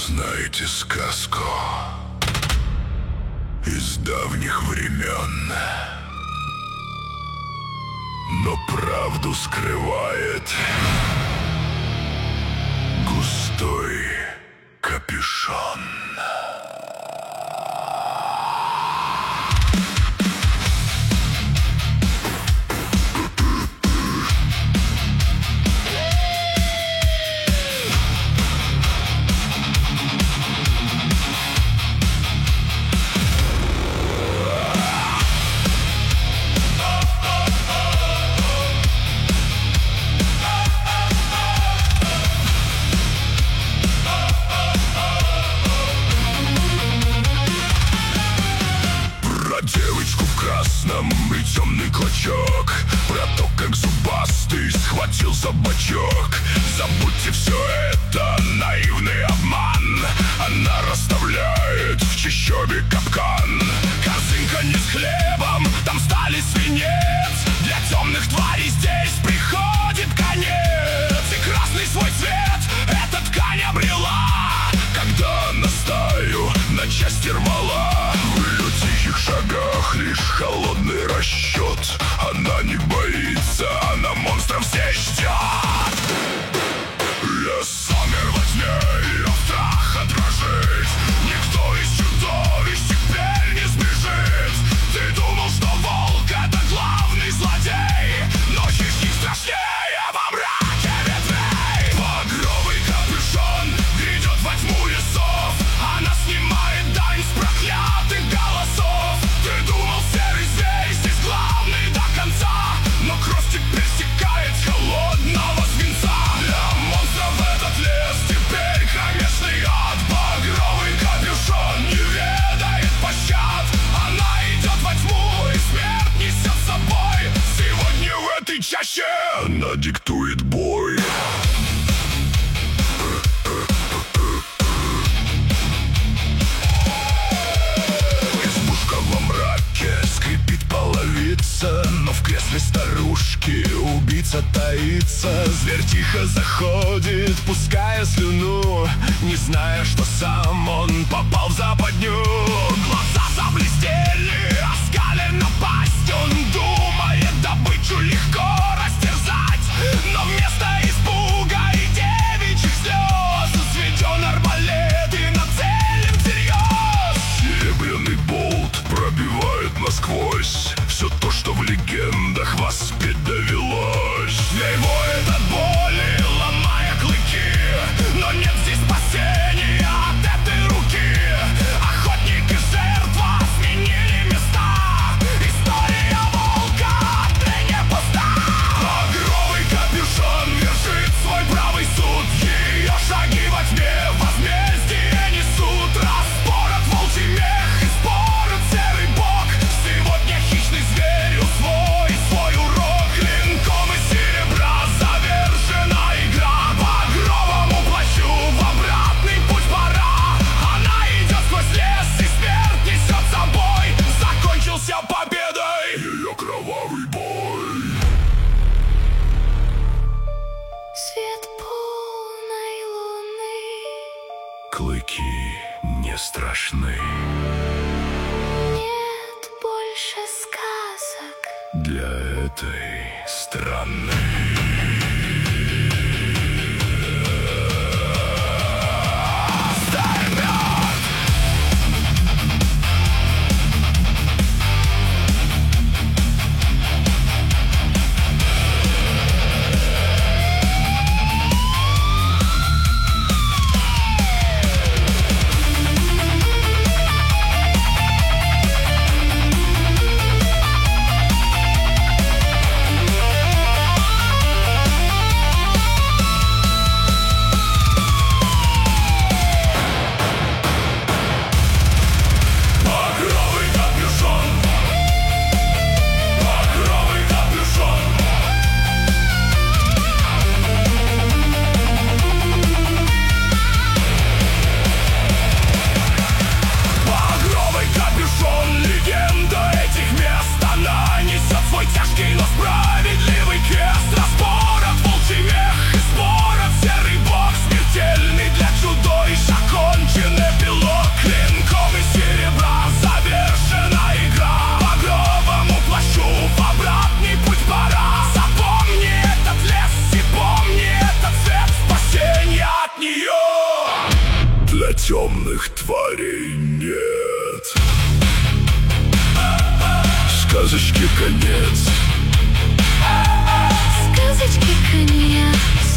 знаете сказку из давних времен, но правду скрывает густой капюшон. Девочку в красном и темный клочок, про то, как зубастый схватил за бочок. Забудьте все это, наивный обман. Она расставляет в чащобе капкан. Корзинка не с хлебом, там стали свинец. Для темных тварей здесь приходит конец. И красный свой цвет эта ткань обрела, когда она стаю на части рвала. В ее тихих шагах лишь холодный расчет. Она не боится, она монстров здесь ждет. Я замер во тьме, ее страх отражить. Никто из чудовищ теперь не сбежит. Ты думал, что волк это главный злодей, но хищник страшнее во мраке ветвей. Багровый капюшон грядет во тьму лесов. Она снимает дань с проклятых голосов. Ты думал, серый зверь здесь главный до конца, но кровь теперь стекает с холодного свинца. Для монстров этот лес теперь кромешный ад. Багровый капюшон не ведает пощад. Она идет во тьму и смерть несет с собой. Сегодня в этой чаще она диктует бой. Избушка во мраке, скрипит половица, но в кресле старушки убийца таится. Зверь тихо заходит, пуская слюну, не зная, что сам он попал в западню. Глаза заблестели, оскалена пасть. Он думает, добычу легко растерзать, но вместо испуга и девичьих слез взведен арбалет и нацелен всерьез. Серебряный болт пробивает насквозь все то, что в легендах воспеть довелось. Зверь воет от боли, ломая клыки, но нет здесь спасения от этой руки. Охотник и жертва сменили места. История волка отныне пуста. Багровый капюшон вершит свой правый суд. Ее шаги во тьме возмездие несут. Распорот волчий мех и спорот серый бог. Сегодня хищный зверь усвоит свой урок. Клинком из серебра завершена игра. Багровому плащу в обратный путь пора. Она идет сквозь лес и смерть несет с собой. Закончился победой ее кровавый бой. Свет полной луны. Клыки не страшны Нет больше сказок для этой страны. нет. Сказочке конец. Сказочки конец.